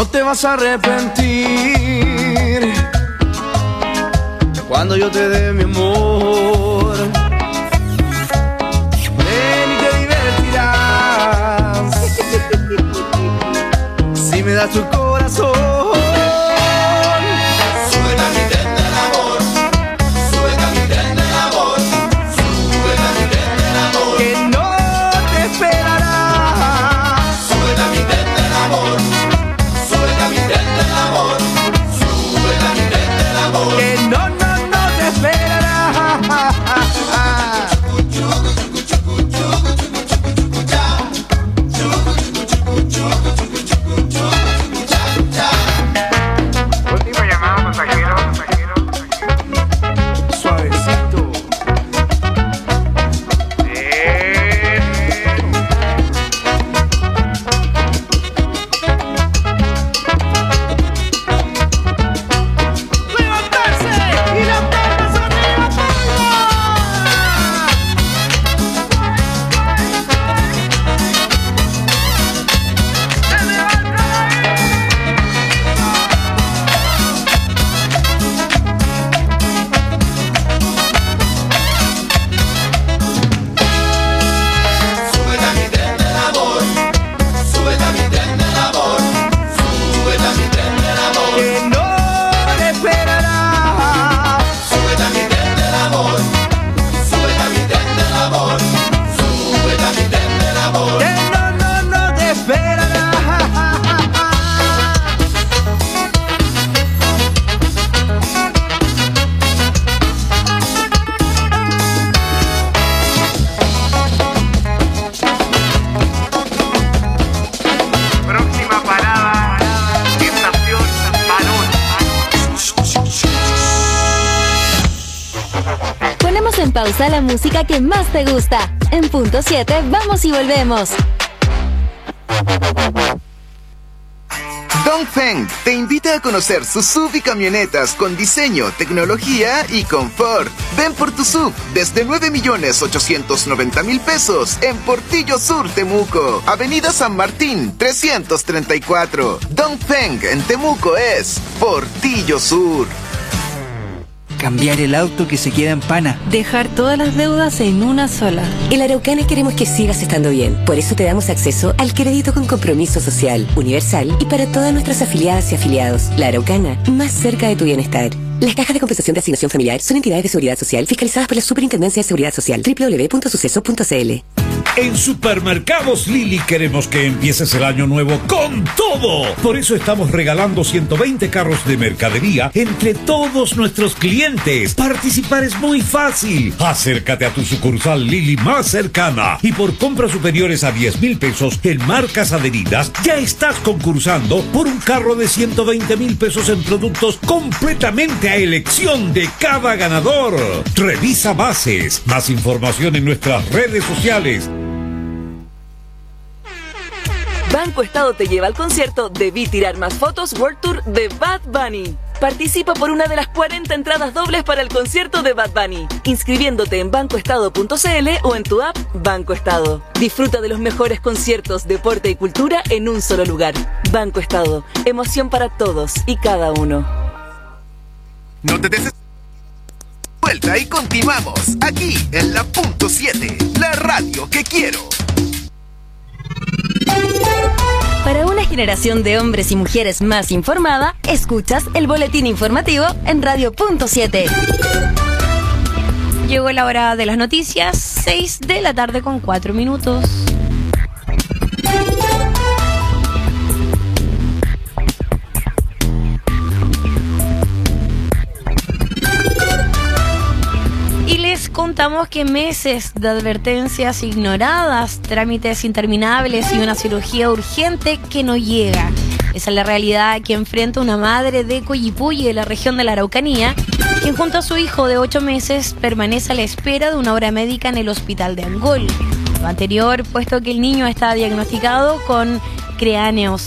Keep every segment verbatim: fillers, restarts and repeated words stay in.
te vas a arrepentir cuando yo te dé mi amor. Ven y te divertirás si me das tu corazón. Súbete a mi tren del amor, súbete a mi tren del amor, súbete a mi tren del amor, que no te esperará. súbete a mi tren del amor, súbete a mi tren del amor, súbete a mi tren del amor, Que no, no, no te esperará. Último llamado, pasajero, pasajero, pasajero. Suavecito. Bien. ¡Levantarse! ¡Y las palmas arriba, palmas! ¡Se levanta! súbete a mi tren del amor, súbete a mi tren del amor, súbete a mi tren del amor, Que no te esperará. súbete a mi tren del amor, súbete a mi tren del amor, súbete a mi tren del amor. Que no, no, no te esperará. Próxima parada, estación Parón. Ponemos en pausa la música que más te gusta. En punto siete, vamos y volvemos. Dongfeng te invita a conocer sus S U V y camionetas con diseño, tecnología y confort. Ven por tu S U V desde nueve millones ochocientos noventa mil pesos en Portillo Sur, Temuco. Avenida San Martín, trescientos treinta y cuatro. Dongfeng en Temuco es Portillo Sur. Cambiar el auto que se queda en pana. Dejar todas las deudas en una sola. En Araucana queremos que sigas estando bien. Por eso te damos acceso al crédito con compromiso social, universal y para todas nuestras afiliadas y afiliados. La Araucana, más cerca de tu bienestar. Las cajas de compensación de asignación familiar son entidades de seguridad social fiscalizadas por la Superintendencia de Seguridad Social. doble u doble u doble u punto suceso punto c l. En Supermercados Lili queremos que empieces el año nuevo con todo. Por eso estamos regalando ciento veinte carros de mercadería entre todos nuestros clientes. Participar es muy fácil. Acércate a tu sucursal Lili más cercana y por compras superiores a diez mil pesos en marcas adheridas ya estás concursando por un carro de ciento veinte mil pesos en productos completamente a elección de cada ganador. Revisa bases. Más información en nuestras redes sociales. Banco Estado te lleva al concierto Debí Tirar Más Fotos World Tour de Bad Bunny. Participa por una de las cuarenta entradas dobles para el concierto de Bad Bunny, inscribiéndote en banco estado punto c l o en tu app Banco Estado. Disfruta de los mejores conciertos, deporte y cultura en un solo lugar. Banco Estado, emoción para todos y cada uno. No te des vuelta y continuamos aquí en la punto siete, la radio que quiero. Para una generación de hombres y mujeres más informada, escuchas el boletín informativo en Radio Punto siete. Llegó la hora de las noticias, seis de la tarde con cuatro minutos. Y les contamos que meses de advertencias ignoradas, trámites interminables y una cirugía urgente que no llega. Esa es la realidad que enfrenta una madre de Coyipulli, de la región de la Araucanía, quien junto a su hijo de ocho meses permanece a la espera de una hora médica en el hospital de Angol. Lo anterior, puesto que el niño está diagnosticado con creaneos,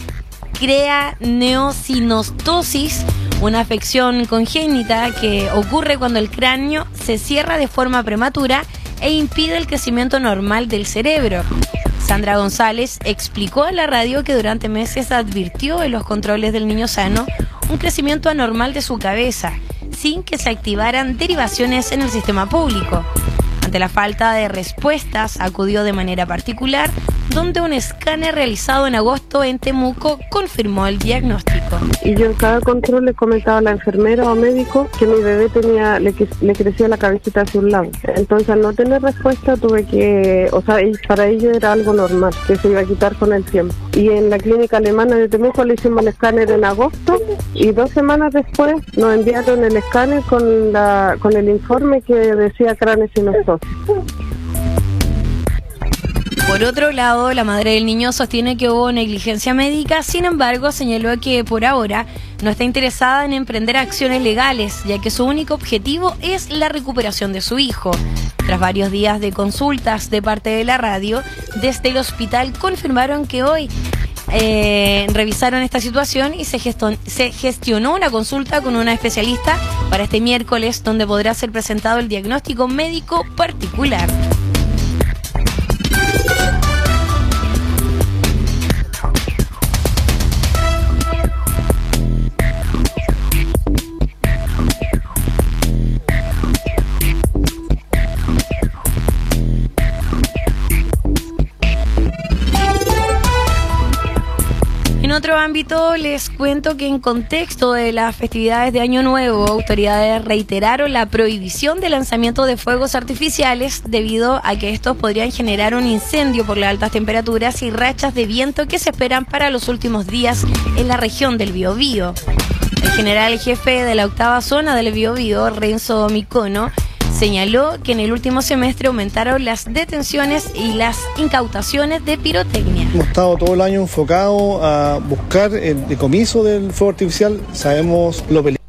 creaneosinostosis, una afección congénita que ocurre cuando el cráneo se cierra de forma prematura e impide el crecimiento normal del cerebro. Sandra González explicó a la radio que durante meses advirtió en los controles del niño sano un crecimiento anormal de su cabeza, sin que se activaran derivaciones en el sistema público. Ante la falta de respuestas, acudió de manera particular, donde un escáner realizado en agosto en Temuco confirmó el diagnóstico. Y yo en cada control le comentaba a la enfermera o médico que mi bebé tenía le, le crecía la cabecita hacia un lado. Entonces, al no tener respuesta, tuve que, o sea, para ello era algo normal, que se iba a quitar con el tiempo. Y en la clínica alemana de Temuco le hicimos el escáner en agosto y dos semanas después nos enviaron el escáner con, la, con el informe que decía craneosinostosis. Por otro lado, la madre del niño sostiene que hubo negligencia médica, sin embargo, señaló que por ahora no está interesada en emprender acciones legales, ya que su único objetivo es la recuperación de su hijo. Tras varios días de consultas de parte de la radio, desde el hospital confirmaron que hoy eh, revisaron esta situación y se, geston- se gestionó una consulta con una especialista para este miércoles, donde podrá ser presentado el diagnóstico médico particular. En otro ámbito, les cuento que en contexto de las festividades de Año Nuevo, autoridades reiteraron la prohibición de lanzamiento de fuegos artificiales debido a que estos podrían generar un incendio por las altas temperaturas y rachas de viento que se esperan para los últimos días en la región del Biobío. El general jefe de la octava zona del Biobío, Renzo Micono, señaló que en el último semestre aumentaron las detenciones y las incautaciones de pirotecnia. Hemos estado todo el año enfocados a buscar el decomiso del fuego artificial. Sabemos lo peligroso,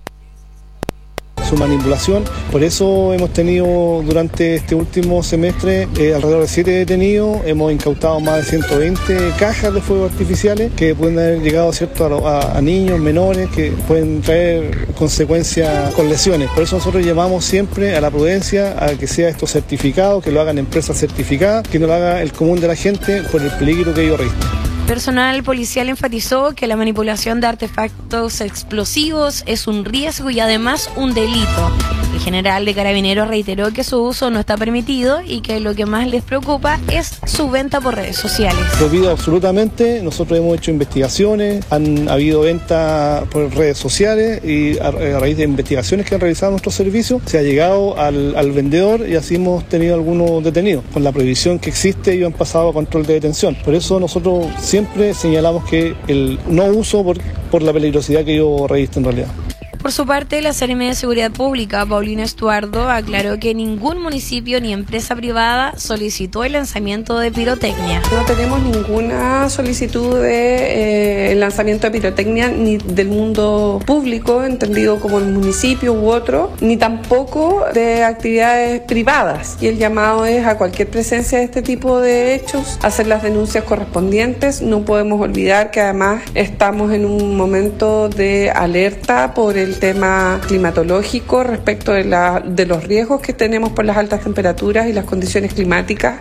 su manipulación. Por eso hemos tenido durante este último semestre eh, alrededor de siete detenidos. Hemos incautado más de ciento veinte cajas de fuegos artificiales que pueden haber llegado, ¿cierto?, a, a niños menores, que pueden traer consecuencias con lesiones. Por eso nosotros llamamos siempre a la prudencia, a que sea esto certificado, que lo hagan empresas certificadas, que no lo haga el común de la gente por el peligro que ello registran. Personal policial enfatizó que la manipulación de artefactos explosivos es un riesgo y además un delito. El general de Carabineros reiteró que su uso no está permitido y que lo que más les preocupa es su venta por redes sociales. Prohibido absolutamente. Nosotros hemos hecho investigaciones, han habido ventas por redes sociales y a, a raíz de investigaciones que han realizado nuestros servicios se ha llegado al, al vendedor y así hemos tenido algunos detenidos. Con la prohibición que existe ellos han pasado a control de detención. Por eso nosotros siempre señalamos que el no uso por, por la peligrosidad que ello reviste en realidad. Por su parte, la Seremi de Seguridad Pública, Paulina Estuardo, aclaró que ningún municipio ni empresa privada solicitó el lanzamiento de pirotecnia. No tenemos ninguna solicitud de eh, lanzamiento de pirotecnia ni del mundo público, entendido como el municipio u otro, ni tampoco de actividades privadas. Y el llamado es a cualquier presencia de este tipo de hechos, hacer las denuncias correspondientes. No podemos olvidar que además estamos en un momento de alerta por el tema climatológico respecto de, la, de los riesgos que tenemos por las altas temperaturas y las condiciones climáticas.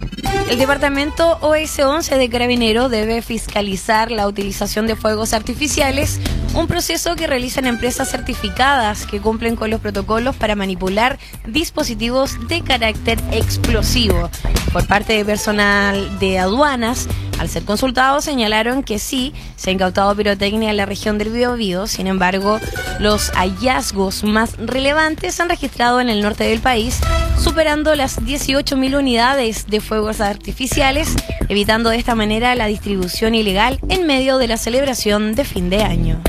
El departamento O S once de Carabineros debe fiscalizar la utilización de fuegos artificiales, un proceso que realizan empresas certificadas que cumplen con los protocolos para manipular dispositivos de carácter explosivo. Por parte de personal de aduanas, al ser consultados señalaron que sí, se ha incautado pirotecnia en la región del Biobío. Sin embargo, los hallazgos más relevantes se han registrado en el norte del país, superando las dieciocho mil unidades de fuegos artificiales, evitando de esta manera la distribución ilegal en medio de la celebración de fin de año.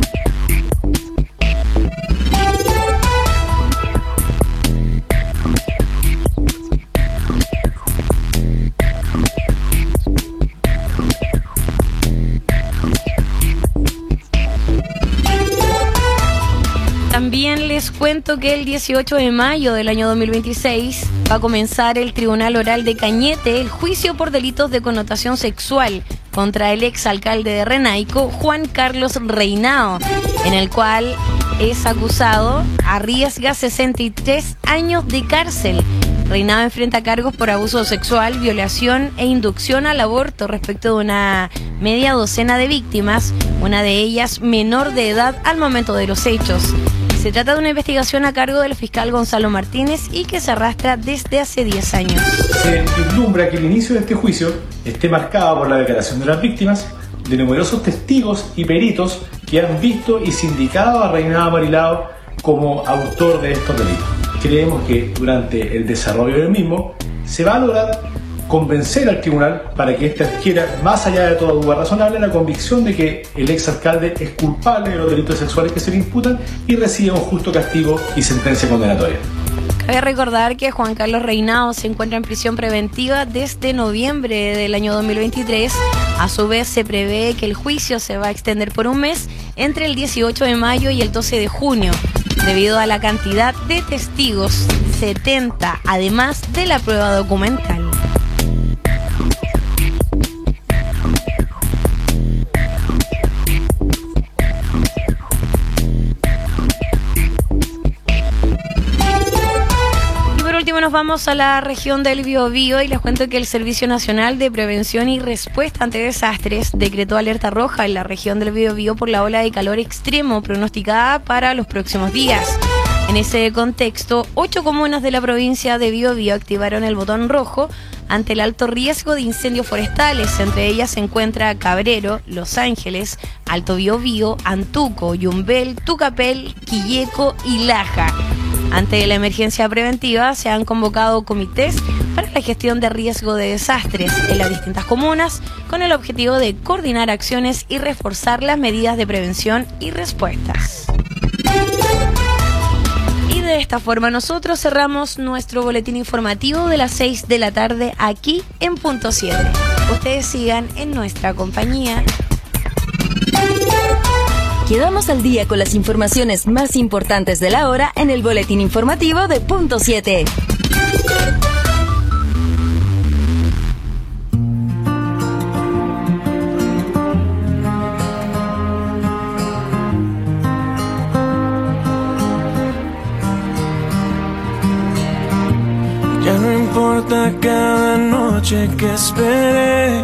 También les cuento que el dieciocho de mayo del año dos mil veintiséis va a comenzar el Tribunal Oral de Cañete el juicio por delitos de connotación sexual contra el exalcalde de Renaico, Juan Carlos Reinao, en el cual es acusado, arriesga sesenta y tres años de cárcel. Reinado enfrenta cargos por abuso sexual, violación e inducción al aborto respecto de una media docena de víctimas, una de ellas menor de edad al momento de los hechos. Se trata de una investigación a cargo del fiscal Gonzalo Martínez y que se arrastra desde hace diez años. Se vislumbra que el inicio de este juicio esté marcado por la declaración de las víctimas, de numerosos testigos y peritos que han visto y sindicado a Reinado Marilao como autor de estos delitos. Creemos que durante el desarrollo del mismo se va a lograr convencer al tribunal para que éste adquiera, más allá de toda duda razonable, la convicción de que el exalcalde es culpable de los delitos sexuales que se le imputan y recibe un justo castigo y sentencia condenatoria. Cabe recordar que Juan Carlos Reinado se encuentra en prisión preventiva desde noviembre del año dos mil veintitrés. A su vez, se prevé que el juicio se va a extender por un mes entre el dieciocho de mayo y el doce de junio, debido a la cantidad de testigos, setenta, además de la prueba documental. Nos vamos a la región del Biobío y les cuento que el Servicio Nacional de Prevención y Respuesta ante Desastres decretó alerta roja en la región del Biobío por la ola de calor extremo pronosticada para los próximos días. En ese contexto, ocho comunas de la provincia de Biobío activaron el botón rojo ante el alto riesgo de incendios forestales. Entre ellas se encuentra Cabrero, Los Ángeles, Alto Biobío, Antuco, Yumbel, Tucapel, Quilleco y Laja. Ante la emergencia preventiva se han convocado comités para la gestión de riesgo de desastres en las distintas comunas con el objetivo de coordinar acciones y reforzar las medidas de prevención y respuestas. Y de esta forma nosotros cerramos nuestro boletín informativo de las seis de la tarde aquí en Punto siete. Ustedes sigan en nuestra compañía. Quedamos al día con las informaciones más importantes de la hora en el boletín informativo de Punto siete. Ya no importa cada noche que esperé,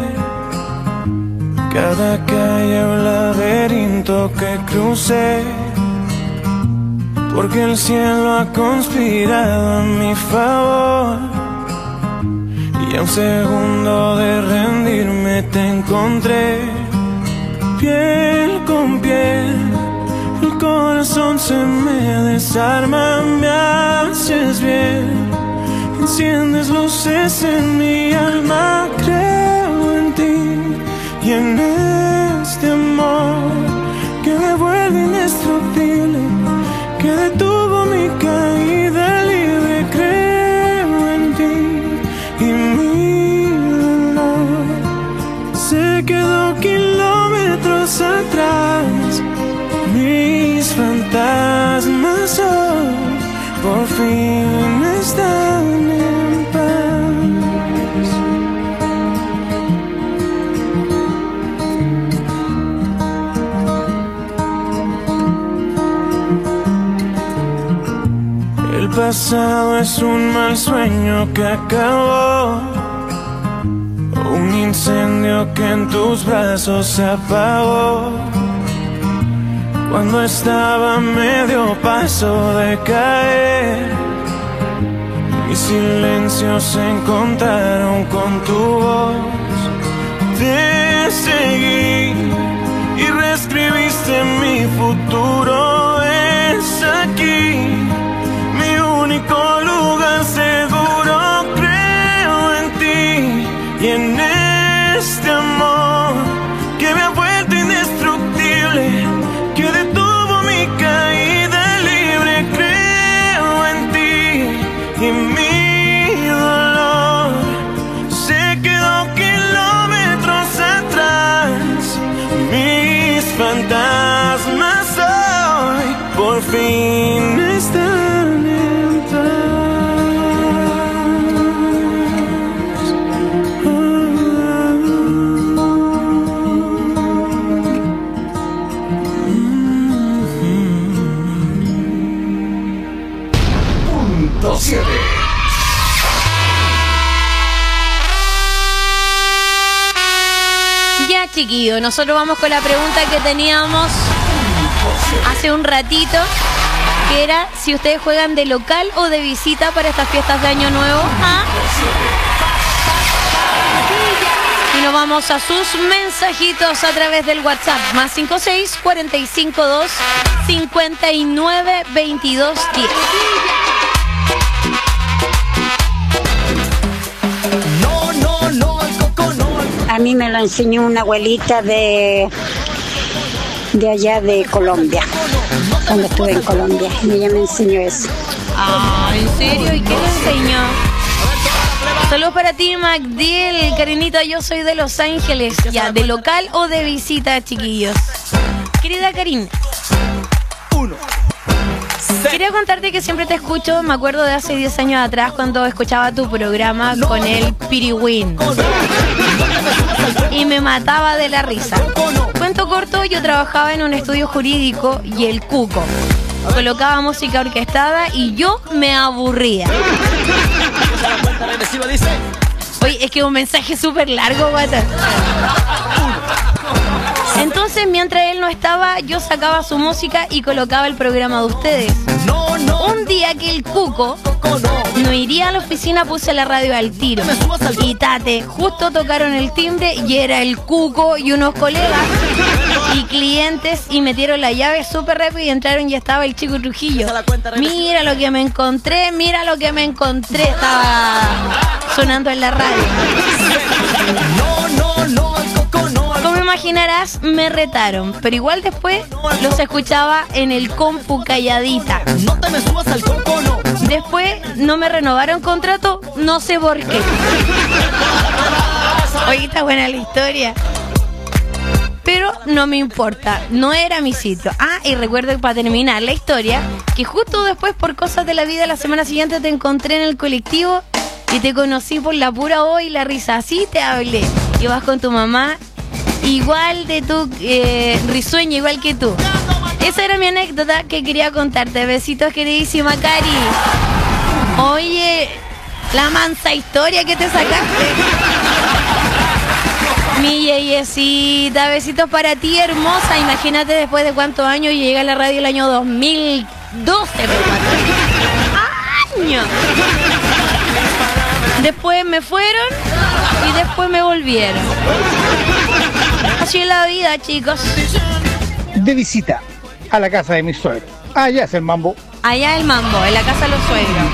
cada calle o laberinto que crucé, porque el cielo ha conspirado a mi favor. Y a un segundo de rendirme te encontré, piel con piel. El corazón se me desarma, me haces bien, enciendes luces en mi alma, creo en ti. Y en este amor que me vuelve indestructible, que detuvo mi caída libre, creo en ti. Y mi dolor se quedó kilómetros atrás. Mis fantasmas hoy por fin están en paz. El pasado es un mal sueño que acabó, un incendio que en tus brazos se apagó. Cuando estaba a medio paso de caer, mis silencios se encontraron con tu voz. Te seguí y reescribiste mi futuro. Es aquí mi único lugar seguro, creo en ti y en este amor que me ha vuelto indestructible, que detuvo mi caída libre, creo en ti y mi dolor chiquillos, nosotros vamos con la pregunta que teníamos hace un ratito, que era si ustedes juegan de local o de visita para estas fiestas de Año Nuevo. ¿Ah? Y nos vamos a sus mensajitos a través del WhatsApp, más cinco seis, cuatro cinco dos, cinco nueve, veintidós, diez. No, no, no, el coco no. A mí me lo enseñó una abuelita de, de allá de Colombia, cuando estuve en Colombia, y ella me enseñó eso. Ah, ¿en serio? ¿Y qué le enseñó? Saludos para ti, Magdiel. Karinita, yo soy de Los Ángeles. Ya, ¿de local o de visita, chiquillos? Querida Karin, quería contarte que siempre te escucho. Me acuerdo de hace diez años atrás cuando escuchaba tu programa con el Piriwin y me mataba de la risa. Cuento corto, yo trabajaba en un estudio jurídico y el cuco colocaba música orquestada y yo me aburría. Oye, es que un mensaje súper largo, guata. Entonces, mientras él no estaba, yo sacaba su música y colocaba el programa de ustedes. Un día que el cuco no iría a la oficina, puse la radio al tiro. Y tate, justo tocaron el timbre y era el cuco y unos colegas y clientes y metieron la llave súper rápido y entraron y estaba el Chico Trujillo. Mira lo que me encontré, mira lo que me encontré. Estaba sonando en la radio. Como imaginarás, me retaron, pero igual después los escuchaba en el compu calladita. Después no me renovaron contrato, no sé por qué. Oye, está buena la historia. Pero no me importa, no era mi sitio. Ah, y recuerdo que para terminar la historia, que justo después, por cosas de la vida, la semana siguiente te encontré en el colectivo y te conocí por la pura voz y la risa. Así te hablé. Ibas con tu mamá, igual de tu eh, risueña, igual que tú. Esa era mi anécdota que quería contarte. Besitos, queridísima Cari. Oye, la mansa historia que te sacaste. Mi yeyecita, besitos para ti, hermosa. Imagínate después de cuántos años llegué a la radio el año dos mil doce. ¡Años! Después me fueron y después me volvieron. Así es la vida, chicos. De visita a la casa de mis suegros. Allá es el mambo. Allá el mambo, en la casa de los suegros.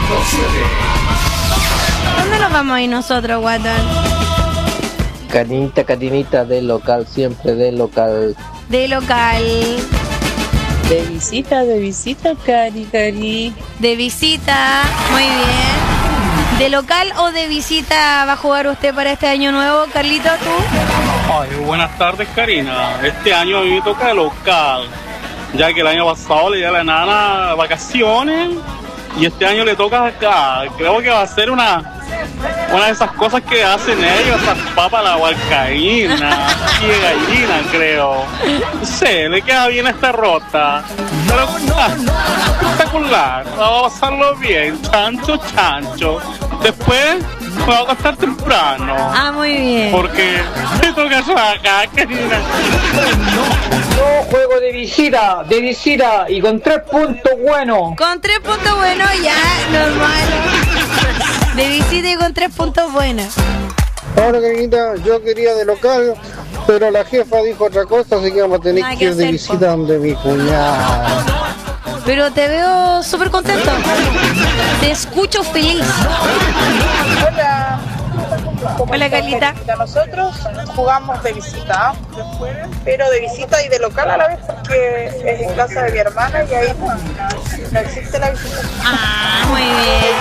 ¿Dónde nos vamos a ir nosotros, Guatón? Carinita, carinita, del local, siempre del local. De local. De visita, de visita, cari, cari. De visita, muy bien. ¿De local o de visita va a jugar usted para este año nuevo, Carlito, tú? Ay, buenas tardes, Karina. Este año a mí me toca de local, ya que el año pasado le di a la nana vacaciones y este año le toca acá. Creo que va a ser una... Una de esas cosas que hacen ellos, esas papas a la hualcaína y de gallina, creo. No sé, le queda bien esta rota. Pero ah, espectacular, vamos a pasarlo bien, chancho, chancho. Después me va a acostar temprano. Ah, muy bien. Porque me toca acá, Karina. Yo juego de visita, de visita y con tres puntos buenos. Con tres puntos buenos ya, normal. De visita y con tres puntos buenos. Ahora, Karinita, yo quería de local, pero la jefa dijo otra cosa, así que vamos a tener Nada que que ir de hacer, visita po. donde mi cuñada. Pero te veo súper contento. Te escucho feliz. Hola. Hola, Carlita. Nosotros jugamos de visita, pero de visita y de local a la vez, porque es en casa de mi hermana y ahí no, no existe la visita. Ah, muy bien.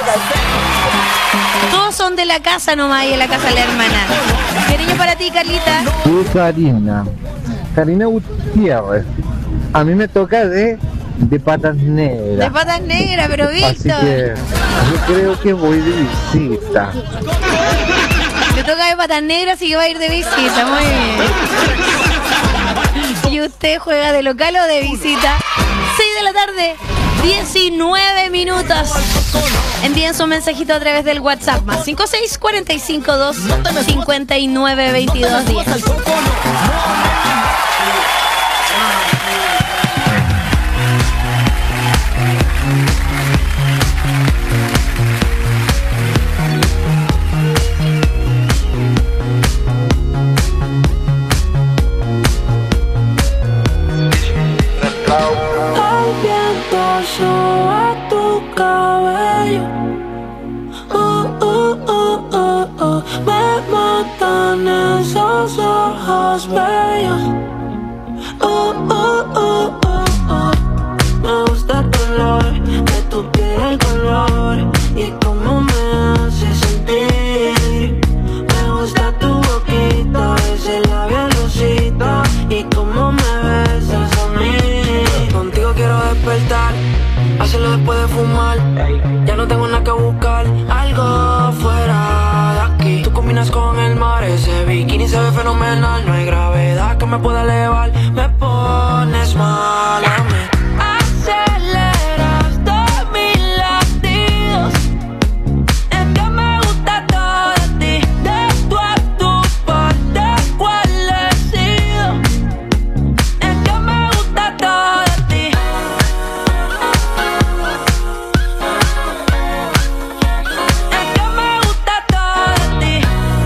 Todos son de la casa nomás y en la casa de la hermana. Cariño para ti, Carlita. Sí, Karina. Karina Gutiérrez. A mí me toca de, de patas negras. De patas negras, pero Así Víctor. que yo creo que voy de visita. Le toca de patas negras, así que va a ir de visita. Muy bien. ¿Y usted juega de local o de visita? seis de la tarde, diecinueve minutos. Envíen su mensajito a través del WhatsApp más cinco seis cuatro cinco dos cinco nueve veintidós diez. El viento soba tu cabello. Oh, oh, oh, oh, oh. Me matan esos ojos bellos. Oh, oh, oh, oh, oh. Me gusta el color de tu piel, color y cómo me hace sentir. Me gusta tu boquita, ese labial rosita y cómo me besas a mí. Contigo quiero despertar, hacerlo después de fumar. Ya no tengo nada que buscar, algo fuera de aquí. Tú combinas con el mar, ese bikini se ve fenomenal. No hay gravedad que me pueda elevar, me pones mal a mí. Aceleras todos mis latidos, es que me gusta todo de ti. De tu a tu parte cuál he sido, es que me gusta todo de ti. Es que me gusta todo de ti.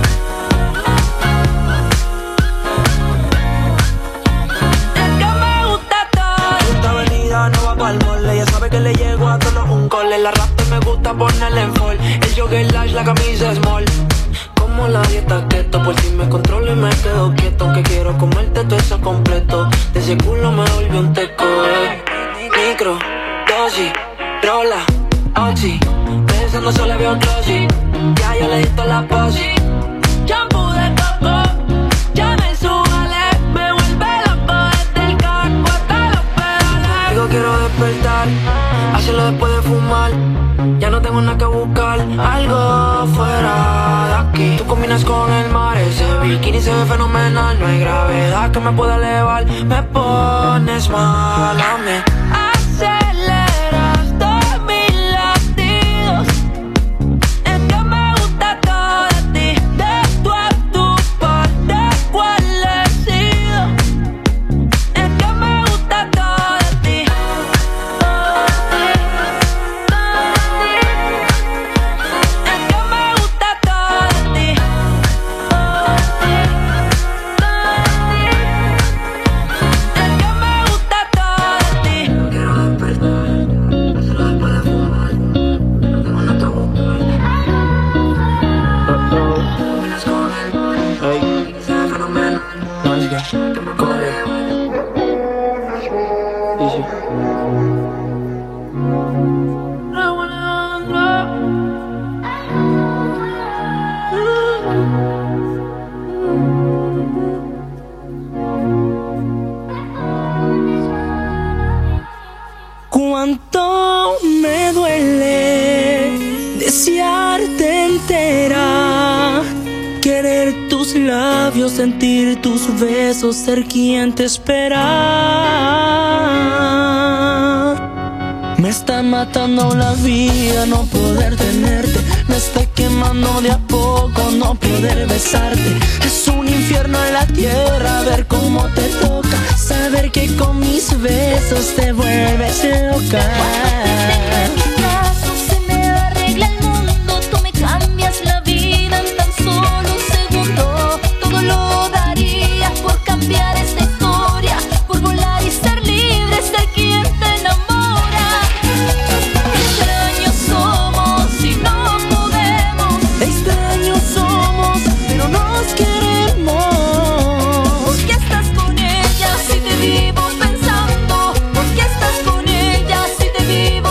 Es que me gusta todo. Esta avenida no va pa'l mole, ella sabe que le llego a todos un cole. La raptor me gusta ponerle en fall, el jogger lash, la camisa small. Como la dieta keto, por si me controlo y me quedo quieto. Aunque quiero comerte todo eso completo, de ese culo me volvió un teco, eh. Micro, dosis, rola, oxi, pensando solo veo glossy. Ya yo le di toda la posi. Shampoo de coco, ya me subale, me vuelve loco desde el casco hasta los pedales. Digo quiero despertar, hacerlo después de fumar. Ya no tengo nada que buscar, algo fuera de aquí. Tú combinas con el mar, ese bikini se ve fenomenal. No hay gravedad que me pueda elevar, me pones mal a mí. Aceleras todos mis latidos, es que me gusta todo de ti. De tu a tu parte cuál he sido, es que me gusta todo de ti. Es que me gusta todo de ti. Es que me gusta todo de ti. Quiero despertar, hacerlo después de fumar. No tengo nada que buscar. Combinas con el mar, y se ve fenomenal. Que me coge. Dice. I wanna know. Cuánto me duele desearte entera, querer tus labios, sentir tus besos, ser quien te espera. Me está matando la vida no poder tenerte, me está quemando de a poco no poder besarte. Es un infierno en la tierra ver cómo te toca, saber que con mis besos te vuelves loca. Se me arregla el mundo, tú me cambias la vida en tan solo un segundo. Todo lo daría por cambiar esta historia, por volar y ser libre, ser quien te enamora. Extraños somos y no podemos. Extraños somos, pero nos queremos. ¿Por qué estás con ella si te vivo pensando? ¿Por qué estás con ella si te vivo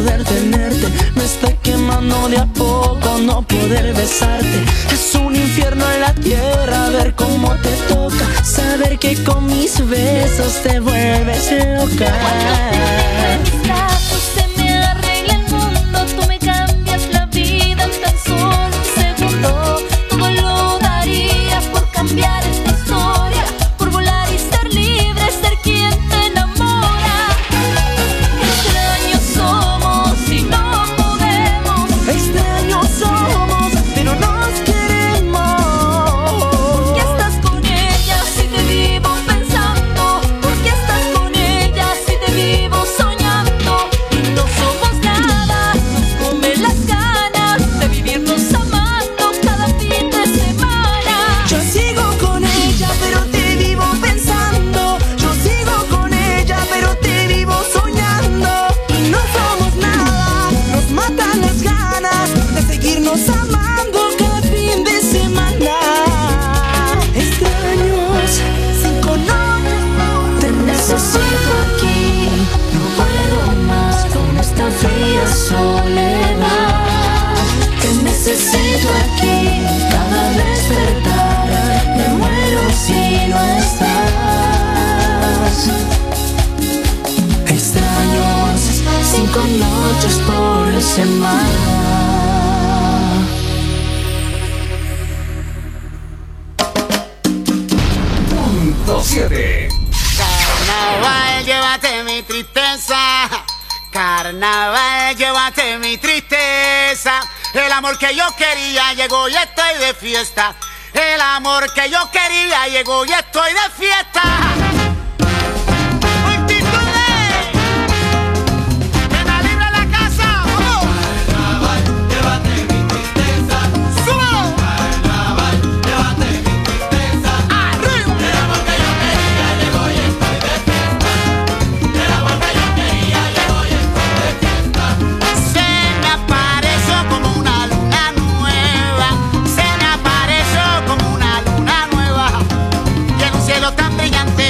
poder tenerte. Me estoy quemando de a poco, no poder besarte. Es un infierno en la tierra ver cómo te toca, saber que con mis besos te vuelves loca. Se me arregla el mundo, tú me cambias la vida en tan solo un segundo. Todo lo daría por cambiar esta historia, por volar y ser libre, ser quien te enamora. Extraños somos y no podemos. Extraños somos, pero nos queremos. ¿Por qué estás con ella si te vivo pensando? ¿Por qué estás con ella si te vivo soñando? Y no somos nada, nos comen las ganas de vivirnos amando cada fin de semana. Yo sigo con ella, pero te vivo pensando. Yo sigo con ella, pero te vivo soñando. Y no somos nada, nos matan las ganas de seguirnos amando cada fin de semana. Extraños, sin conocer, Te necesito aquí, no puedo más con esta fría soledad. Te necesito aquí, cada despertar me muero si no estás. Extraños, cinco noches por semana. Punto siete. Carnaval, llévate mi tristeza. Carnaval, llévate mi tristeza. El amor que yo quería llegó y estoy de fiesta. El amor que yo quería llegó y estoy de fiesta. Multitudes, ven a librar la casa. ¡Vamos! Carnaval, llévate mi tristeza. ¡Súbelo! Carnaval, llévate mi tristeza. ¡Arriba! El amor que yo quería llegó y estoy de fiesta. El amor que yo quería llegó y estoy de fiesta. Se me apareció como una luna nueva. Se me apareció como una luna nueva. Y en un cielo tan brillante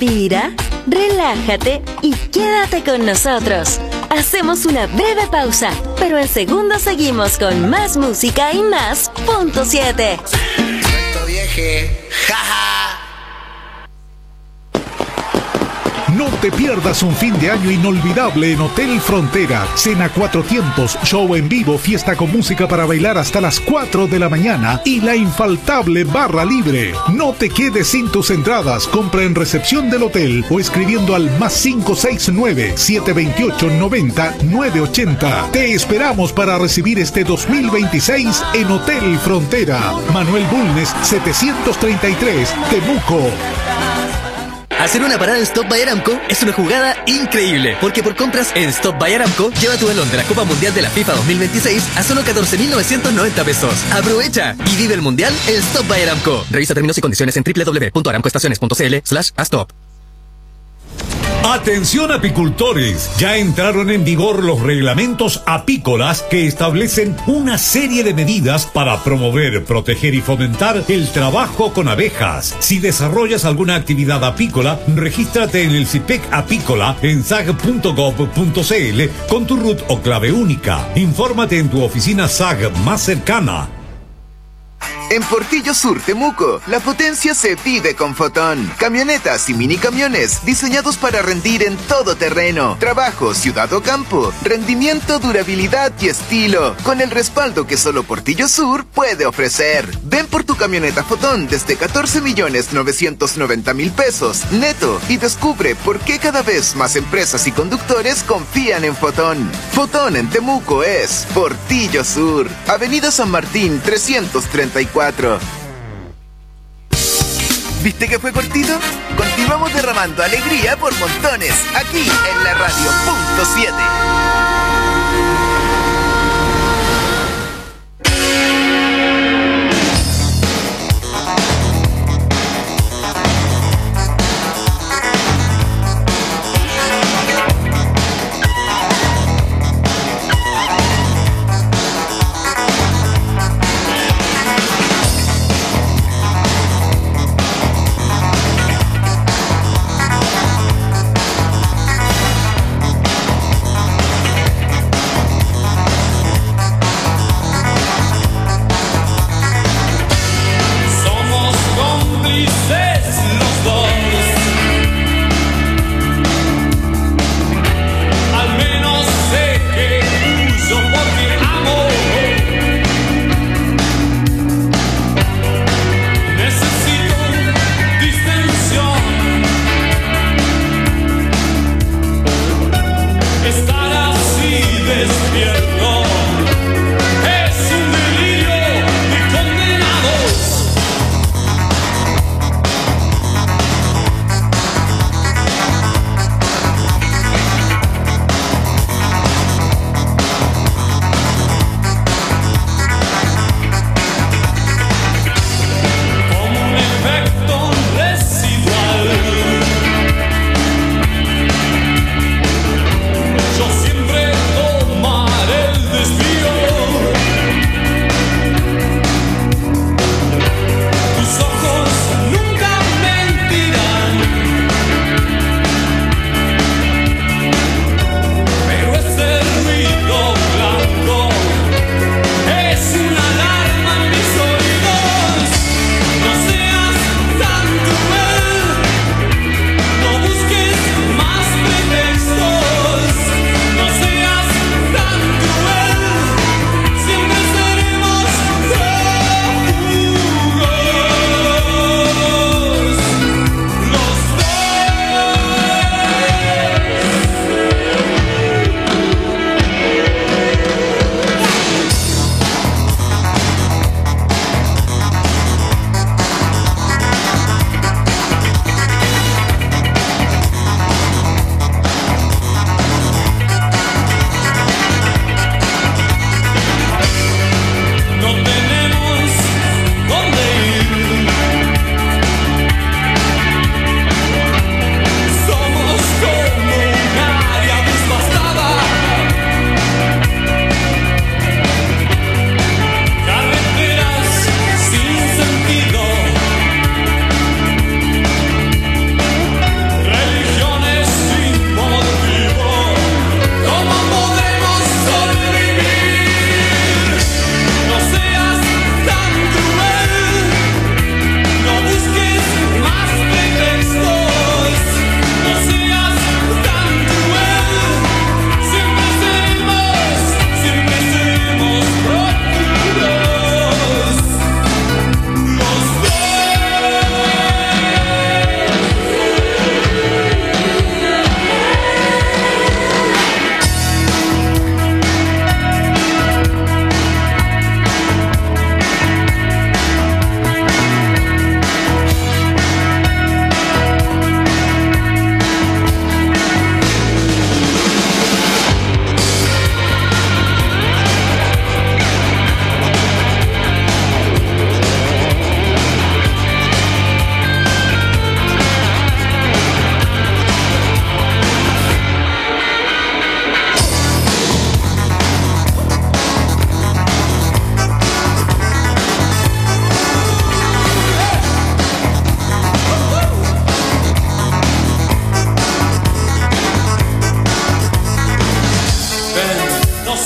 Respira, relájate y quédate con nosotros. Hacemos una breve pausa, pero en segundos seguimos con más música y más punto siete. Vieje, jaja. No te pierdas un fin de año inolvidable en Hotel Frontera. Cena cuatro tiempos, show en vivo, fiesta con música para bailar hasta las cuatro de la mañana y la infaltable barra libre. No te quedes sin tus entradas. Compra en recepción del hotel o escribiendo al más cinco seis nueve, siete dos ocho, nueve cero, nueve ocho cero. Te esperamos para recibir este dos mil veintiséis en Hotel Frontera. Manuel Bulnes, setecientos treinta y tres, Temuco. Hacer una parada en Stop by Aramco es una jugada increíble, porque por compras en Stop by Aramco, lleva tu balón de la Copa Mundial de la FIFA dos mil veintiséis a solo catorce mil novecientos noventa pesos. ¡Aprovecha! Y vive el Mundial en Stop by Aramco. Revisa términos y condiciones en doble u doble u doble u punto aramcoestaciones punto c l slash a stop. Atención apicultores, ya entraron en vigor los reglamentos apícolas que establecen una serie de medidas para promover, proteger y fomentar el trabajo con abejas. Si desarrollas alguna actividad apícola, regístrate en el CIPEC Apícola en sag punto gov punto c l con tu R U T o clave única. Infórmate en tu oficina S A G más cercana. En Portillo Sur, Temuco, la potencia se vive con Fotón. Camionetas y mini camiones diseñados para rendir en todo terreno. Trabajo, ciudad o campo. Rendimiento, durabilidad y estilo. Con el respaldo que solo Portillo Sur puede ofrecer. Ven por tu camioneta Fotón desde catorce millones novecientos noventa mil pesos neto y descubre por qué cada vez más empresas y conductores confían en Fotón. Fotón en Temuco es Portillo Sur, Avenida San Martín trescientos treinta y cuatro. ¿Viste que fue cortito? Continuamos derramando alegría por montones aquí en la radio punto siete.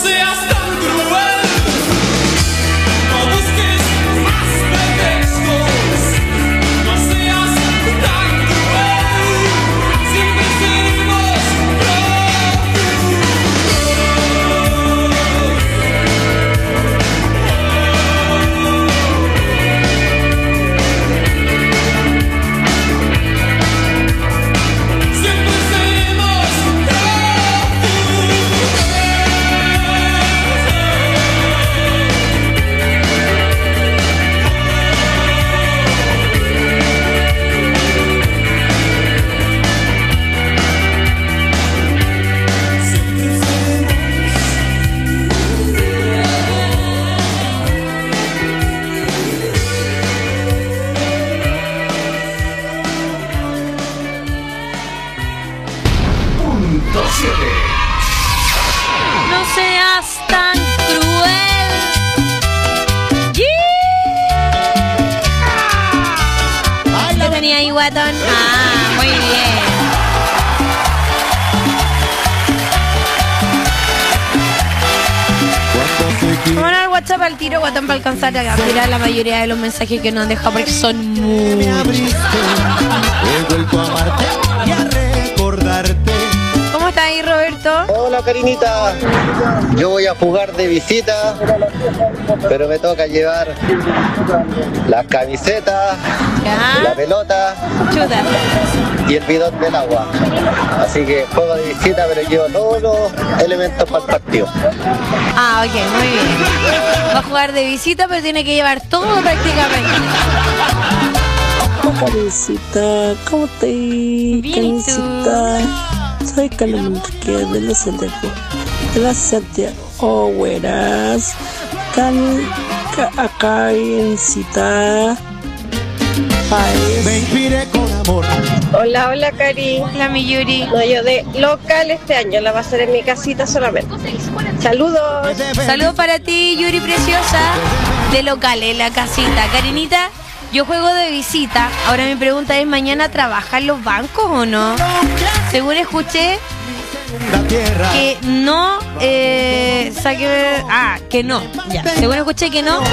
seas tan cruel. No busques más pretextos. No seas tan cruel. Siempre seremos No seas tan cruel. Yeah. ¿Qué tenía ahí, guatón? Ah, muy bien. Vamos al WhatsApp al tiro, guatón, para alcanzar a tirar la mayoría de los mensajes que nos han dejado porque son muchos. He vuelto a amarte y a recordarte. ¿Cómo está ahí, Roberto? Hola, Karinita. Yo voy a jugar de visita, pero me toca llevar las camisetas, ¿Ya? la pelota Chuta. y el bidón del agua. Así que juego de visita, pero llevo todos los elementos para el partido. Ah, ok, muy bien. Va a jugar de visita, pero tiene que llevar todo prácticamente. Karencita, ¿cómo te Bien, ¿y Karencita? Soy Carlos Enrique de los Santiago. De la Santiago. Oh, buenas. Can, ca, acá en cita. Me inspiré con amor. Hola, hola, Cari. Hola, mi Yuri. No, yo de local este año, la va a hacer en mi casita solamente. Saludos. Saludos para ti, Yuri preciosa. De local, en la casita. Karinita, yo juego de visita. Ahora mi pregunta es, ¿mañana trabajan los bancos o no? Según escuché que no, eh, saque, ah, que no, ya. Según escuché que no.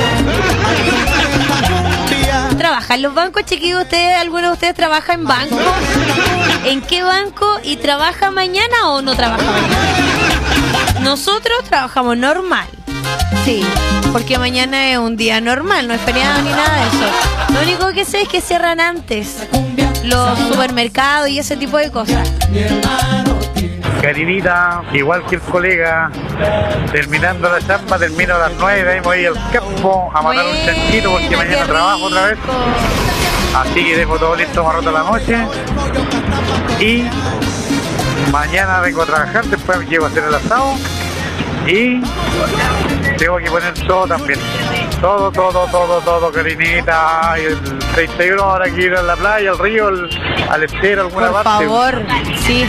¿Trabajan los bancos, chiquillos? ¿Ustedes, alguno de ustedes trabaja en banco? ¿En qué banco? ¿Y trabaja mañana o no trabaja mañana? Nosotros trabajamos normal. Sí, porque mañana es un día normal, no es feriado ni nada de eso. Lo único que sé es que cierran antes los supermercados y ese tipo de cosas. Karinita, igual que el colega, terminando la chamba, termino a las nueve, ahí me voy al campo a matar un chanchito porque mañana trabajo otra vez. Así que dejo todo listo más rato a la noche. Y mañana vengo a trabajar, después llego a hacer el asado. Y tengo que poner todo también. Todo, todo, todo, todo, Karinita. Y el treinta y uno ahora que ir a la playa, al río, al, al estero, alguna Por parte. Por favor, sí.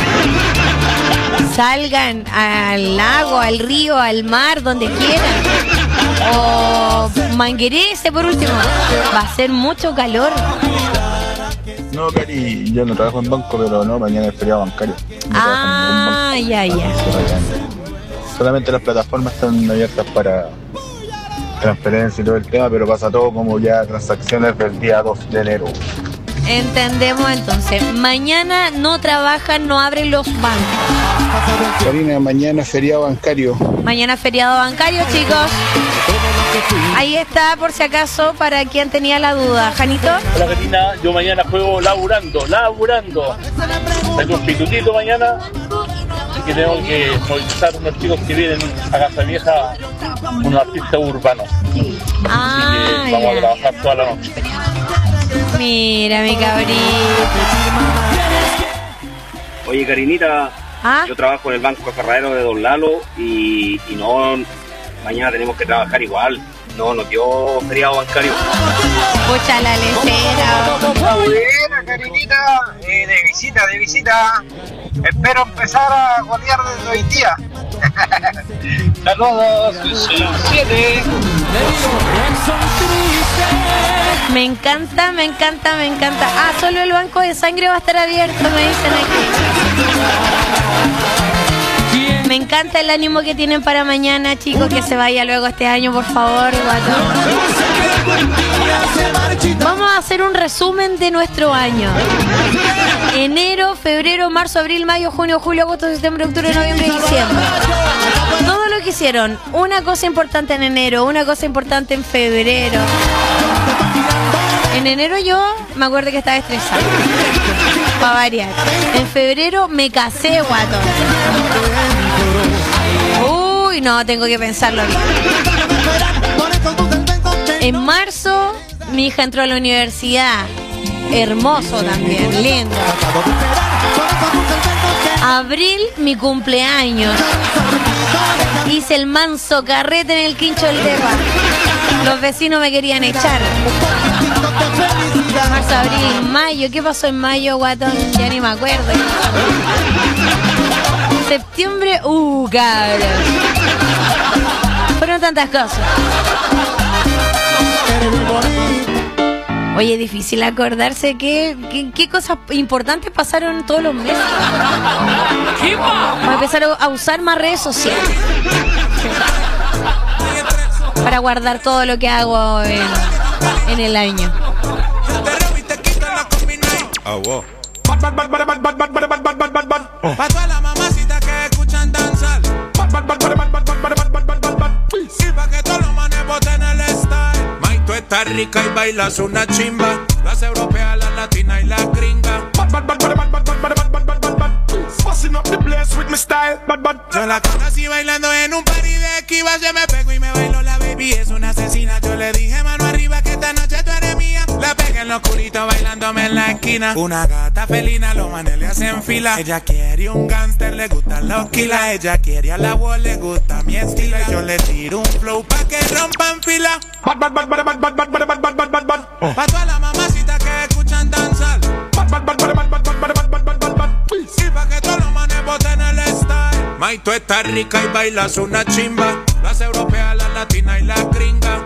Salgan al lago, al río, al mar, donde quieran. O manguerese por último. Va a ser mucho calor. No, Cari, yo no trabajo en banco, pero no, mañana es feriado bancario. No ah, ya, ya. Solamente las plataformas están abiertas para transferencia y todo el tema, pero pasa todo como ya transacciones del día dos de enero. Entendemos entonces. Mañana no trabajan, no abren los bancos. Karina, mañana es feriado bancario. Mañana feriado bancario, chicos. Ahí está, por si acaso, para quien tenía la duda. ¿Janito? Hola, Karina. Yo mañana juego laburando, laburando. Tengo un pitutito mañana. Así que tengo que movilizar unos chicos que vienen a Casa Vieja, unos artistas urbanos. Ah, así que vamos ya. a trabajar toda la noche. Mira, mi cabrito. Oye, Karinita, ¿Ah? yo trabajo en el Banco Ferradero de Don Lalo y, y no, mañana tenemos que trabajar igual. No, nos dio feriado bancario. Pucha la lecera. Buena, Karinita, eh, de visita, de visita. Espero empezar a golear desde hoy día. Saludos, siete. Me encanta, me encanta, me encanta. Ah, solo el banco de sangre va a estar abierto, me dicen aquí. Me Me encanta el ánimo que tienen para mañana, chicos. Que se vaya luego este año, por favor, guatón. Vamos a hacer un resumen de nuestro año. Enero, febrero, marzo, abril, mayo, junio, julio, agosto, septiembre, octubre, noviembre y diciembre. Todo lo que hicieron. Una cosa importante en enero, una cosa importante en febrero. En enero yo me acuerdo que estaba estresada. Para variar. En febrero me casé, guato. Uy, no, tengo que pensarlo bien. En marzo mi hija entró a la universidad. Hermoso también, lindo. Abril, mi cumpleaños. Hice el manso carrete en el quincho del depa. Los vecinos me querían echar. Marzo, abril, mayo. ¿Qué pasó en mayo, guatón? Ya ni me acuerdo. Septiembre, uh, cabrón. Fueron tantas cosas. Oye, difícil acordarse qué, qué, qué cosas importantes pasaron todos los meses. Voy a empezar a usar más redes sociales para guardar todo lo que hago en, en el año. Oh, wow. Pa' todas las mamacitas que escuchan danzar. Y pa' que todos los manes boten el style. May, tú estás rica y bailas una chimba. Las europeas, las latinas y las gringas. Yo la conocí bailando en un party de Esquiva. Se me pegó y me bailó la baby. Es una asesina. Yo le dije mano arriba que esta noche tú eres mía. La pegué en lo oscurito bailándome en la esquina. Una gata felina, los manes le hacen fila. Ella quiere un gangster, le gustan los kilas. Ella quiere a la voz, le gusta mi estilo. Yo le tiro un flow pa' que rompan fila. Pa' todas las mamacitas que escuchan danzar. Y pa' que todos los manes boten el style. May, tú estás rica y bailas una chimba. Las europeas, las latinas y las gringas.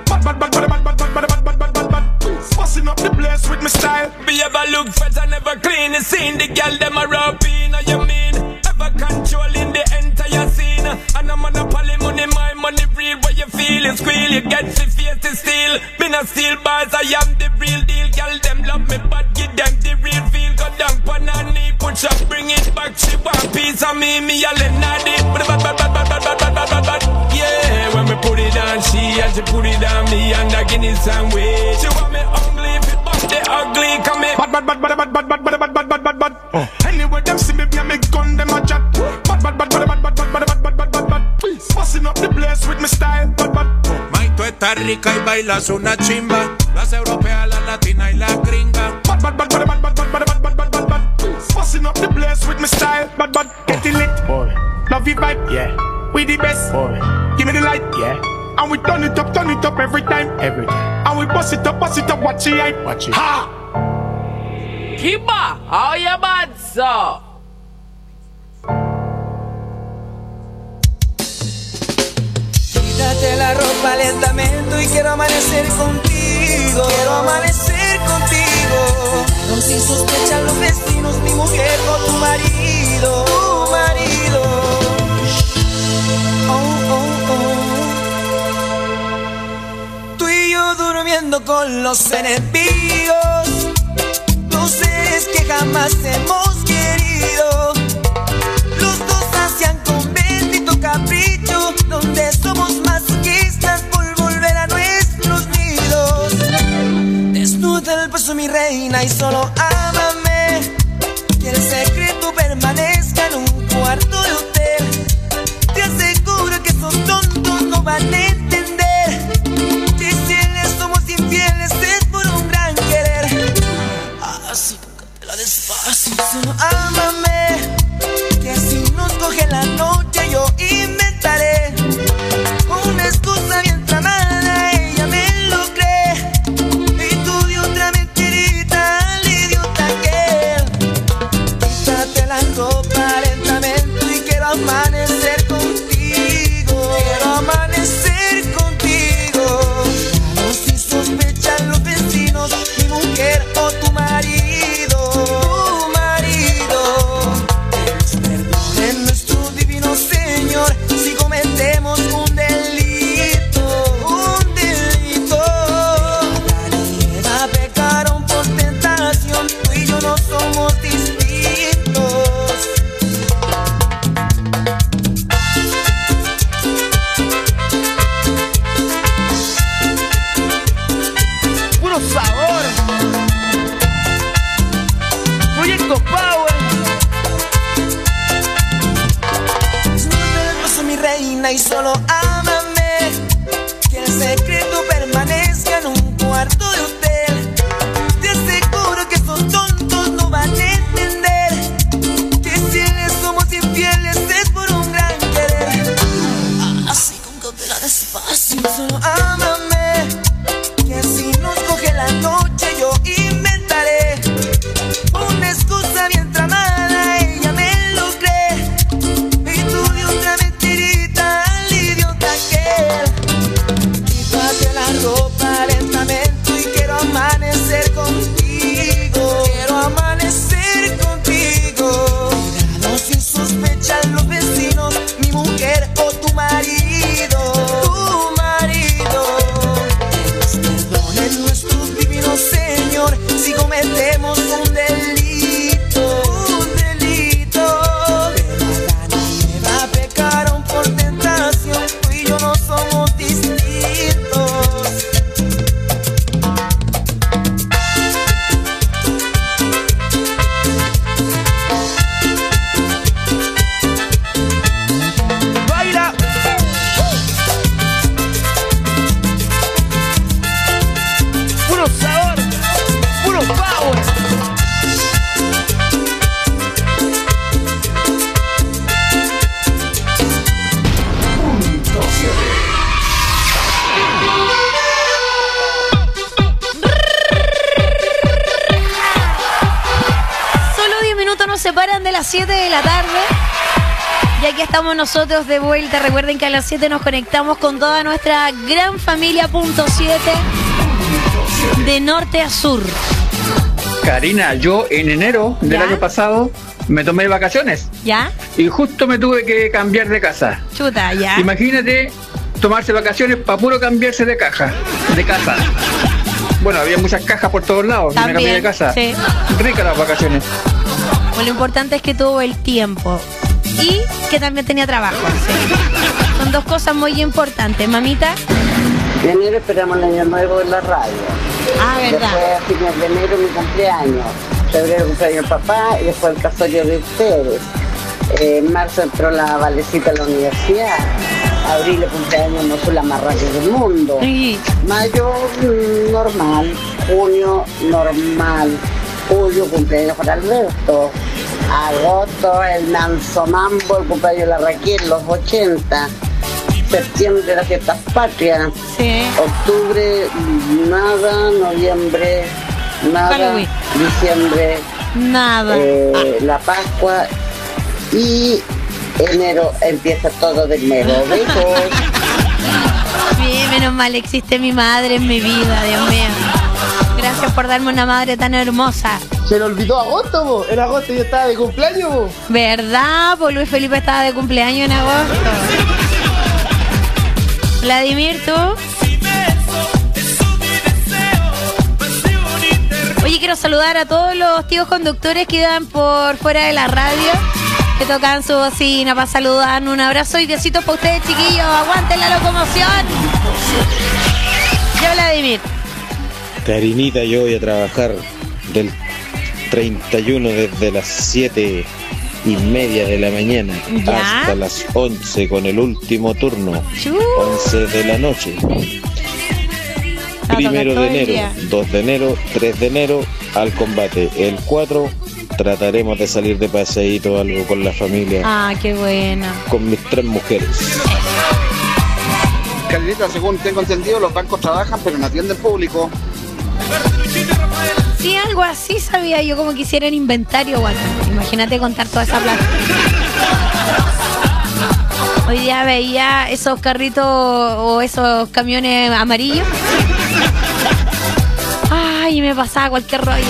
Fussing up the place with my style. Be ever look fresh and never clean. You seen the girl them a rapping. You mean ever controlling the entire scene. And I'm on a poly money, my money real. What you feel is squeal. You get the face to steal. Been a steel bars, I am the real deal. Girl them love me, but give them the real feel. Go down pan her knee, push up, bring it back. She want piece of me, me a let naughty. Yeah, when me put it on she and she put it on me and I give it some way. She want me ugly, if it bump the ugly, come me bad, bad, bad, bad, bad, bad, bad, bad, bad, bad, bad, bad. Anyway, them see me, me a me gun, them a chat. Bad, bad, bad, bad, bad, bad, bad, bad, bad, bad, bad, bad. Fussing up the place with my style, bad, bad. May, tú estás rica y bailas una chimba. Las europeas, las latinas y las gringas. Bad, bad, bad, bad, bad, bad, bad, bad, bad, bad, bad, bad. Fussing up the place with my style, bad, bad. Getting lit, boy. Love you vibe, yeah. We the best, boy. Give me the light, yeah. And we turn it up, turn it up every time, every time. And we bust it up, bust it up, watch it, watch it. Ha! Kiba, how you bad, sir? Quítate la ropa lentamente y quiero amanecer contigo. Quiero amanecer contigo. No sin sospechar los vecinos, mi mujer o tu marido. Tu marido. Oh, oh, oh. Tú y yo durmiendo con los enemigos. Los seres que jamás hemos querido. Los dos hacían con bendito capricho. Donde somos masoquistas por volver a nuestros nidos. Desnuda el peso mi reina y solo ámame. Que el secreto permanezca en un cuarto de hotel. Te aseguro que esos tontos no van a entender. Que si les somos infieles es por un gran querer. Así, cántala despacio. Solo ámame. Que si nos coge la noche yo inventaré una excusa bien tramada, ella me lo cree. Y tú de otra mentirita al idiota nena, y solo ámame. Que el secreto permanezca en un cuarto de hotel. Te aseguro que esos tontos no van a entender que si les somos infieles es por un gran querer. Así con cautela, despacio. Solo ámame. Que si nos coge la noche yo inventaré una excusa bien tramada, ella me lo cree. Y tú de otra mentirita al idiota aquel. Quítate la ropa lentamente y quiero amanecer contigo. Quiero amanecer contigo. Cuidado si sospechan los vecinos, mi mujer o tu marido. Tu marido. Que nos perdone nuestro divino Señor si cometemos un delito. Un delito. Pero Adán y Eva pecaron por tentación. Tú y yo no somos distintos. Baila. Puro sabor, puro power. Solo diez minutos nos separan de las siete de la tarde. Y aquí estamos nosotros de vuelta. Recuerden que a las siete nos conectamos con toda nuestra gran familia punto siete de norte a sur. Karina, yo en enero del ¿Ya? año pasado me tomé vacaciones ¿Ya? y justo me tuve que cambiar de casa. Chuta, ya. Imagínate tomarse vacaciones para puro cambiarse de caja, de casa. Bueno, había muchas cajas por todos lados. y me cambié de casa. sí. Ricas las vacaciones. Bueno, lo importante es que tuvo el tiempo y que también tenía trabajo. Sí. Son dos cosas muy importantes, mamita. En enero esperamos el año nuevo en la radio. Ah, verdad. Después a fines de enero mi cumpleaños. Febrero cumpleaños papá y después el casorio de ustedes. Eh, en marzo entró la Valecita a la universidad. Abril el cumpleaños no soy la más rápida del mundo. Sí. Mayo mm, normal. Junio normal. Julio cumpleaños con Alberto. Agosto el Manso Mambo, el cumpleaños de la Raquel, los ochenta. Septiembre las fiestas patrias. Sí. Octubre nada, noviembre nada, Halloween. diciembre Nada. eh, Ah. la Pascua y enero empieza todo de nuevo. Besos. Bien, menos mal existe mi madre en mi vida, Dios mío. Gracias por darme una madre tan hermosa. Se le olvidó agosto, po. En agosto yo estaba de cumpleaños, po. ¿Verdad? Pues Luis Felipe estaba de cumpleaños en agosto. Vladimir, ¿tú? Oye, quiero saludar a todos los tíos conductores que iban por fuera de la radio, que tocan su bocina para saludar. Un abrazo y besitos para ustedes, chiquillos. Aguanten la locomoción. Yo, Vladimir. Karinita, yo voy a trabajar del treinta y uno desde las siete y media de la mañana ¿Ya? hasta las once con el último turno, Chu. once de la noche. Ah, Primero todo de el enero, día. dos de enero, tres de enero al combate. El cuatro trataremos de salir de paseíto algo con la familia, Ah, qué buena. con mis tres mujeres. Karinita, según tengo entendido, los bancos trabajan pero no atienden público. Sí, algo así sabía yo, como que hicieran inventario, bueno, imagínate contar toda esa plata. Hoy día veía esos carritos o esos camiones amarillos. Ay, me pasaba cualquier rollo.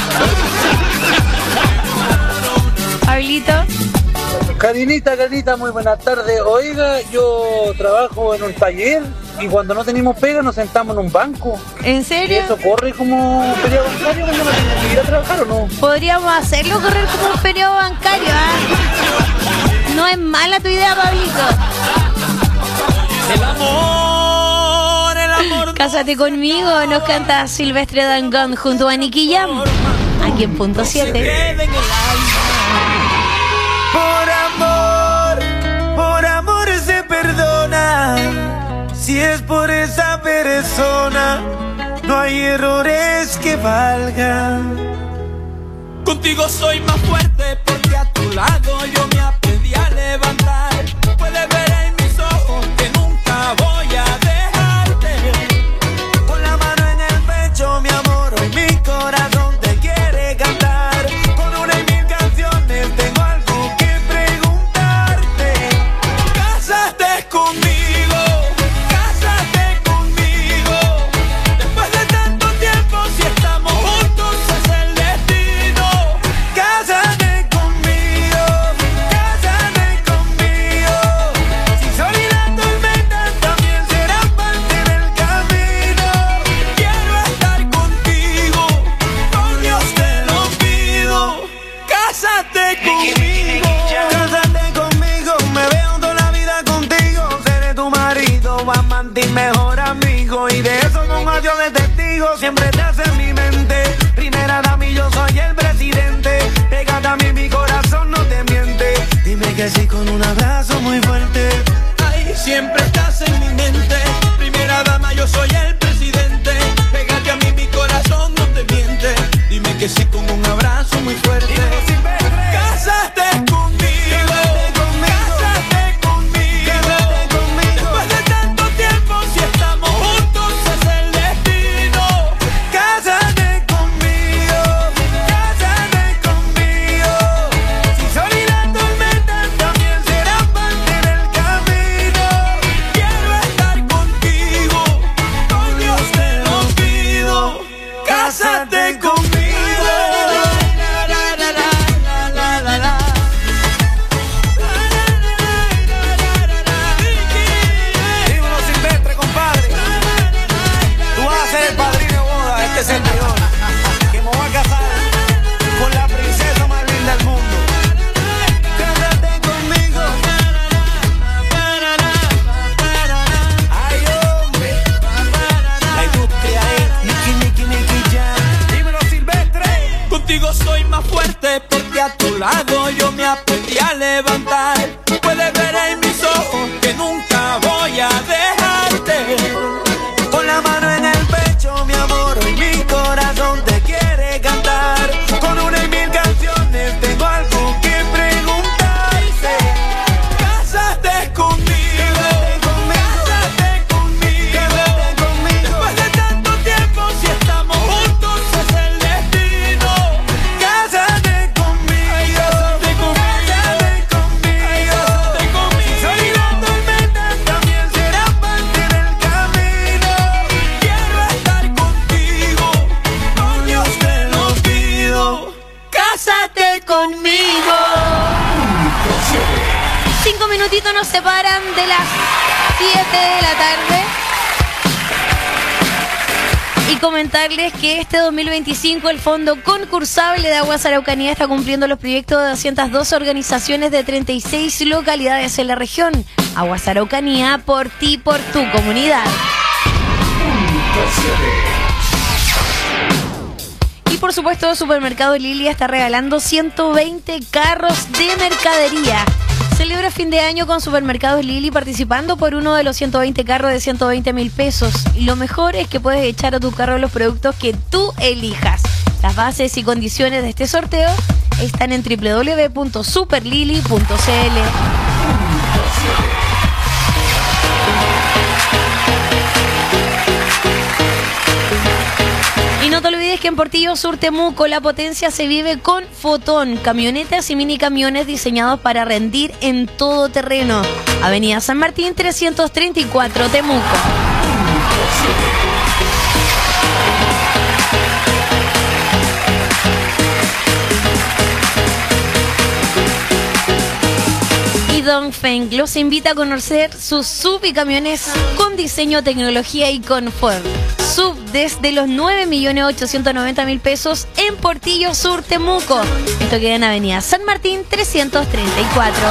Pablito. Karinita, Karinita, muy buenas tardes. Oiga, yo trabajo en un taller y cuando no tenemos pega nos sentamos en un banco. ¿En serio? ¿Y eso corre como periodo bancario cuando no tenemos que ir a trabajar o no? Podríamos hacerlo correr como un periodo bancario, ¿ah? No es mala tu idea, Pablito. El amor, el amor. Cásate conmigo, nos canta Silvestre Dangond junto a Nicky Jam, aquí en punto siete. Por amor, por amor se perdona. no hay errores que valgan. Contigo soy más fuerte porque a tu lado yo me aprendí a levantar. Puedes ver en mis ojos que nunca voy a dejarte. Con la mano en el pecho, mi amor, hoy mi corazón te quiere cantar. Con una y mil canciones tengo algo que preguntarte. Cásate conmigo, cásate conmigo. Después de tanto tiempo, si estamos juntos es el destino. Cásate conmigo, cásate conmigo. Si sol y la tormenta también serán parte del camino. Quiero estar contigo, por Dios te lo pido. Cásate conmigo, cásate conmigo. Me veo toda la vida contigo. Seré tu marido, amante y mejor amigo. Y de eso con adiós de testigo siempre te hace en mi mente. Primera dama y yo soy el presidente. Pégate a mí, mi corazón no te miente. Dime que sí con un abrazo muy fuerte. Ay, siempre estás en mi mente. Primera dama, yo soy el presidente. Pégate a mí, mi corazón no te miente. Dime que sí con un abrazo muy fuerte. Cásate conmigo, cásate conmigo. Después de tanto tiempo, si estamos juntos es el destino. Cásate conmigo, cásate conmigo. Si sol y la tormenta también serán parte del camino. Quiero estar contigo, por Dios te lo pido. Cásate conmigo. Dímelo, Silvestre, compadre. Tú vas a ser el padrino de boda de este servidor, que me voy a casar con la princesa más linda del mundo. Cásate conmigo. Ay, hombre. La industria es Nicky, Nicky, Nicky Jam. Dímelo, Silvestre. Contigo soy más fuerte porque a tu lado yo me aprendí a levantar. Puedes ver en mis ojos que nunca voy a dejarte. Con la mano en el pecho, mi amor, hoy mi corazón te quiere cantar. Con una y mil canciones tengo algo que preguntarte. Cásate conmigo, cásate conmigo. Después de tanto tiempo, si estamos juntos es el destino. Cásate conmigo, cásate conmigo. Si sol y la tormenta también será parte del camino. Quiero estar contigo, por Dios te lo pido. Cásate conmigo. Cinco minutitos nos separan de las siete de la tarde. Y comentarles que este dos mil veinticinco el Fondo Concursable de Aguas Araucanía está cumpliendo los proyectos de doscientas doce organizaciones de treinta y seis localidades en la región. Aguas Araucanía, por ti, por tu comunidad. Y por supuesto, Supermercado Lili está regalando ciento veinte carros de mercadería. Celebra fin de año con Supermercados Lili participando por uno de los ciento veinte carros de ciento veinte mil pesos. Y lo mejor es que puedes echar a tu carro los productos que tú elijas. Las bases y condiciones de este sorteo están en doble u doble u doble u punto superlili punto c l. Y no te olvides que en Portillo Sur Temuco la potencia se vive con Fotón, camionetas y mini camiones diseñados para rendir en todo terreno. Avenida San Martín trescientos treinta y cuatro, Temuco. Y Dongfeng los invita a conocer sus sub y camiones con diseño, tecnología y confort. Sub desde los nueve millones ochocientos noventa mil pesos en Portillo Sur Temuco. Esto queda en Avenida San Martín trescientos treinta y cuatro.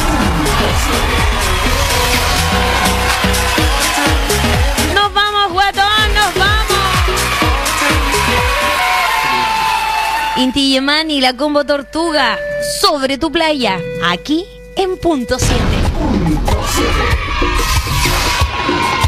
Nos vamos, guatón, nos vamos. Inti Yeman y la Combo Tortuga sobre tu playa, aquí en Punto siete.